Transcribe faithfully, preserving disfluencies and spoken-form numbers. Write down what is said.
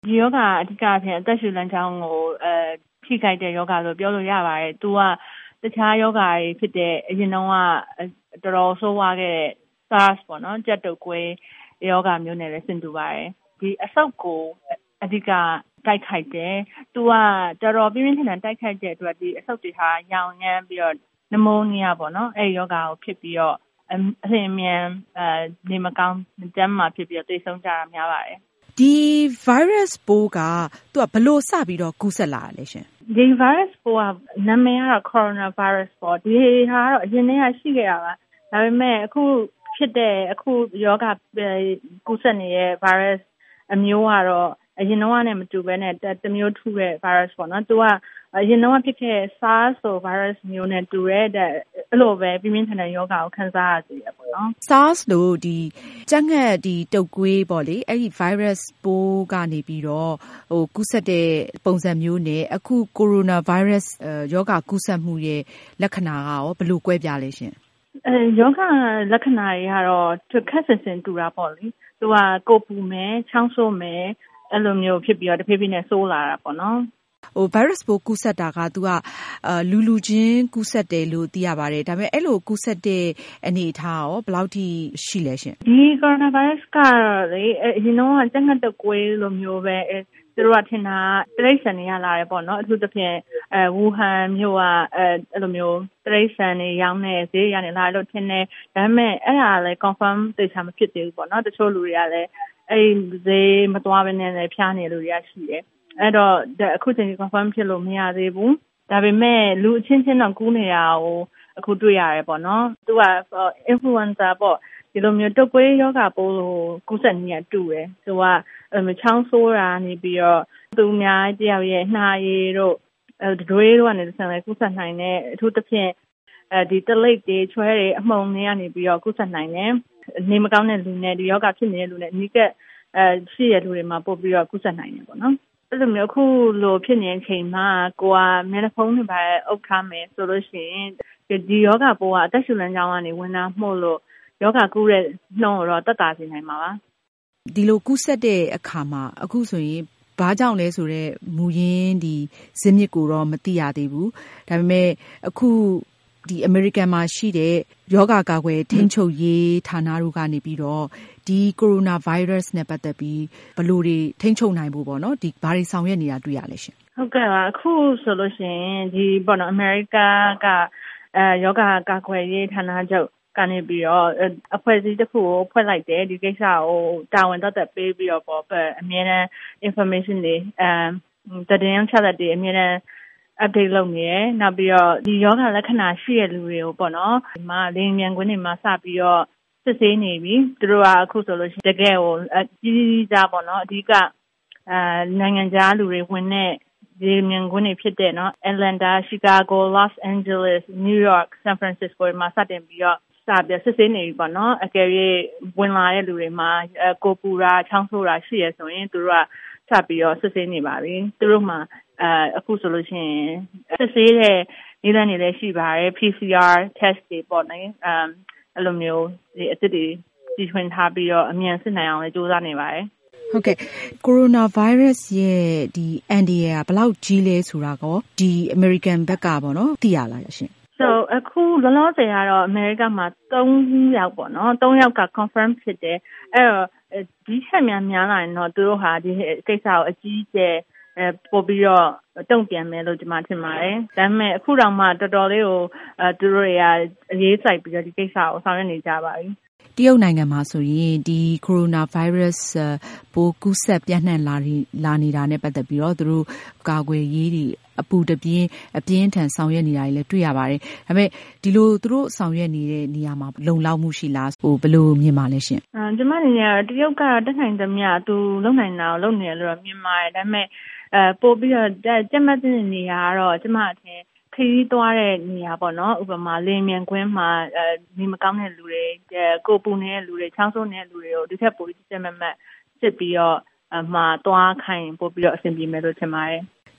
ဒီယောဂအဓိကအဖြစ်အသက်ရှူလမ်းကြောင်းကိုအဲထိခိုက်တဲ့ယောဂလို့ပြောလို့ရပါတယ်။သူကတခြားယောဂတွေဖြစ်တဲ့အရင်တော့ကတော်တော်ဆိုးဝါးခဲ့တဲ့ SARS ပေါ့နော်ကြက်တုပ်ကွေးယောဂမျိုးနဲ့လည်းဆင်တူပါတယ်။ဒီအဆုတ်ကိုအဓိကတိုက်ခိုက်တယ်။သူကတော်တော်ပြင်းပြင်းထန်ထန်တိုက်ခိုက်တဲ့အတွက်ဒီအဆုတ်တွေဟာရောင်ရမ်းပြီးတော့နမိုးနီးယားပေါ့နော်အဲ့ယောဂကိုဖြစ်ပြီးတော့အလျင်မြန်အဲနေမကောင်းကျန်းမာဖြစ်ပြီးတော့သိဆုံးကြတာများပါတယ်။ဒီ virus ပိုးကသူကဘလို့စပြီးတော့ကူးစက်လာတာလဲရှင်။ဒီ virus ပိုးကနာမည်ကတော့ coronavirus ပေါ့ဒီဟာကတော့အရင်တည်းကရှိခဲ့တာပါဒါပေမဲ့အခုဖြစ်တဲ့အခုယောဂကူးစက်နေတဲ့ virus အမျိုးကတော့အရင်တော့နဲ့မတူဘဲနဲ့တမျိုးထူတဲ့ virus ပေါ့နော်သူကအရင်တော့ဖြစ်ခဲ့ SARS ဆို virus မျိုးနဲ့တူတဲ့အဲ့လိုပဲပြင်းပြင်းထန်ထန်ယောဂကိုခံစားရစေရပေါ့နော် SARS လို့ဒီကြက်ငှက်ဒီတုပ်ကွေးပေါ့လေအဲ့ဒီ virus ပိုးကနေပြီးတော့ဟိုကူးစက်တဲ့ပုံစံမျိုးနဲ့အခု coronavirus ယောဂကူးစက်မှုရဲ့လက္ခဏာကရောဘယ်လိုကွဲပြားလဲရှင်အဲယောဂလက္ခဏာတွေကတော့တစ်ခက်ဆင်ဆင်တူတာပေါ့လေသူကကိုပူမယ်ချောင်းဆိုးမယ်အဲ့လိုမျိုးဖြစ်ပြီးတော့တဖြည်းဖြည်းနဲ့ဆိုးလာတာပေါ့နော်ဟို virus ပိုးကူးစက်တာကသူကအာလူလူချင်းကူးစက်တယ်လို့သိရပါတယ်ဒါပေမဲ့အဲ့လိုကူးစက်တဲ့အနေအထားရောဘယ်လောက်ထိရှိလဲရှင်ဒီ coronavirus ကတော့လေအရင်တော့ကြက်ငှက်တုပ်ကွေးလိုမျိုးပဲသူတို့ကထင်တာတရိတ်ဆန်တွေရလာတယ်ပေါ့နော်အထူးသဖြင့်အဲဝူဟန်မြို့ကအဲအဲ့လိုမျိုးတရိတ်ဆန်တွေရောင်းနေဈေးရနေလာလို့ထင်တယ်ဒါပေမဲ့အဲ့ဒါလည်း confirm သိချာမဖြစ်သေးဘူးပေါ့နော်တချို့လူတွေကလည်းအဲ့ဈေးမသွားဘဲနဲ့လည်းဖျားနေလူတွေကရှိတယ်အဲ့တော့အခုချိန်ကြီး confirm ဖြစ်လို့မရသေးဘူးဒါပေမဲ့လူအချင်းချင်းတော့ကူးနေတာကိုအခုတွေ့ရတယ်ပေါ့နော်သူက influenza ပေါ့ဒီလိုမျိုးတုပ်ကွေးယောဂပိုးကိုကူးစက်နေရတူတယ်သူကအဲ့လိုချောင်းဆိုးတာနေပြီးတော့သူများတယောက်ရဲ့နှာရည်တို့အဲဒွေးတို့ကနေဆက်လဲကူးစက်နိုင်တယ်အထူးသဖြင့်အဲဒီတလိပ်တွေချွဲတွေအမှုန်တွေကနေပြီးတော့ကူးစက်နိုင်တယ်နေမကောင်းတဲ့လူနဲ့ဒီယောဂဖြစ်နေတဲ့လူနဲ့အနီးကပ်အဲရှိရလူတွေမှာပို့ပြီးတော့ကူးစက်နိုင်တယ်ပေါ့နော်အဲ့လိုမျိုးအခုလိုဖြစ်နေတဲ့အချိန်မှာကိုကမျက်နှာဖုံးတွေပါအုပ်ထားမယ်ဆိုလို့ရှိရင်ဒီယောဂပိုးကအသက်ရှူလမ်းကြောင်းကနေဝင်လာမှုလို့ယောဂကူးတဲ့နှုန်းတော့တက်တာစေနိုင်မှာပါဒီလိုကူးစက်တဲ့အခါမှာအခုဆိုရင်ဘာကြောင့်လဲဆိုတော့မူရင်းဒီဇစ်မြစ်ကိုတော့မသိရသေးဘူးဒါပေမဲ့အခုဒီ American မှာရှိတဲ့ယောဂကာကွယ်ထိန်းချုပ်ရေးဌာနတို့ကနေပြီးတော့ဒီ coronavirus နဲ့ပတ်သက်ပြီးဘယ်လိုတွေထိန်းချုပ်နိုင်ဖို့ပေါ့နော်ဒီဘာတွေဆောင်ရွက်နေတာတွေ့ရလဲရှင်ဟုတ်ကဲ့ပါအခုဆိုလို့ရှိရင်ဒီပေါ့နော် America ကအဲယောဂကာကွယ်ရေးဌာနချုပ်ကနေပြီးတော့အဖွဲ့အစည်းတစ်ခုကိုဖွဲ့လိုက်တယ်ဒီကိစ္စကိုတာဝန်သက်သက်ပေးပြီးတော့ပေါ့အမြဲတမ်း information တွေအဲတည်င်းချက်လက်တွေအမြဲတမ်း update လုပ်နေတယ်နောက်ပြီးတော့ဒီယောဂလက္ခဏာရှိတဲ့လူတွေကိုပေါ့နော်ဒီမှာလင်းမြန်ခွင်းတွေမှာစပြီးတော့စစ်ဆေးနေပြီသူတို့ကအခုဆိုလို့ရှိရင်တကယ်ကိုအကြီးကြီးကြားပေါ့နော်အဓိကအဲနိုင်ငံခြားလူတွေဝင်တဲ့ဒီမြန်ခွင်းတွေဖြစ်တဲ့နော် Atlanta, Chicago, Los Angeles, New York, San Francisco မှာစတင်ပြီးတော့စပြီးစစ်ဆေးနေပြီပေါ့နော်အကယ်၍ဝင်လာတဲ့လူတွေမှာကိုပူတာချောင်းဆိုးတာရှိရဆိုရင်သူတို့ကစပြီးတော့စစ်ဆေးနေပါပြီသူတို့မှာအဲအခုဆိုလို့ရှိရင်စစ်ဆေးတဲ့နည်းလမ်းတွေလည်းရှိပါတယ် P C R test တွေပေါ့နော်အဲအဲ့လိုမျိုးဒီအသစ်တွေကြီးထွင်ထားပြီးတော့အမြန်စစ်နိုင်အောင်လည်းကြိုးစားနေပါတယ်ဟုတ်ကဲ့ coronavirus ရဲ့ဒီအန်ဒီရဘယ်လောက်ကြီးလဲဆိုတာကောဒီ American ဘက်ကပေါ့နော်သိရလားရှင် so အခုလောလောဆယ်ကတော့ America မှာသုံးယောက်ပေါ့နော်သုံးယောက်က confirm ဖြစ်တယ်အဲ့တော့ဒီချက်များများလာရင်တော့သူတို့ဟာဒီကိစ္စကိုအကြီးအကျယ်အဲပို့ပြီးတော့တုံ့ပြန်မယ်လို့ကျွန်မထင်ပါတယ်ဒါပေမဲ့အခုတော့မှတော်တော်လေးကိုအဲသူတို့တွေကအရေးစိုက်ပြီးတော့ဒီကိစ္စကိုဆောင်ရွက်နေကြပါပြီတရုတ်နိုင်ငံမှာဆိုရင်ဒီ coronavirus ပိုးကူးစက်ပြန့်နှံ့လာလာနေတာနဲ့ပတ်သက်ပြီးတော့သူတို့ကာကွယ်ရေးတွေအပူတပြင်းအပြင်းထန်ဆောင်ရွက်နေတာတွေလည်းတွေ့ရပါတယ်။ဒါပေမဲ့ဒီလိုသူတို့ဆောင်ရွက်နေတဲ့နေရာမှာလုံလောက်မှုရှိလားဟိုဘယ်လိုမြင်ပါလဲရှင်။အဲကျွန်မအနေနဲ့တရုတ်ကတော့တက်နိုင်သမျှသူလုံနိုင်တာကိုလုံနေတယ်လို့မြင်ပါတယ်။ဒါပေမဲ့အဲပို့ပြီးတော့ကြက်မှတ်တဲ့နေရာကတော့ကျွန်မအထင်ခရီးသွားတဲ့နေရာပေါ့နော်ဥပမာလင်းမြန်ကွင်းမှာအဲဒီမကောင်းတဲ့လူတွေကိုပူနေတဲ့လူတွေချောင်းဆိုးနေတဲ့လူတွေကိုဒီထက်ပိုပြီးစက်မမတ်စစ်ပြီးတော့အမှားသွားခိုင်းပို့ပြီးတော့အဆင်ပြေမယ်လို့ထင်ပါတယ်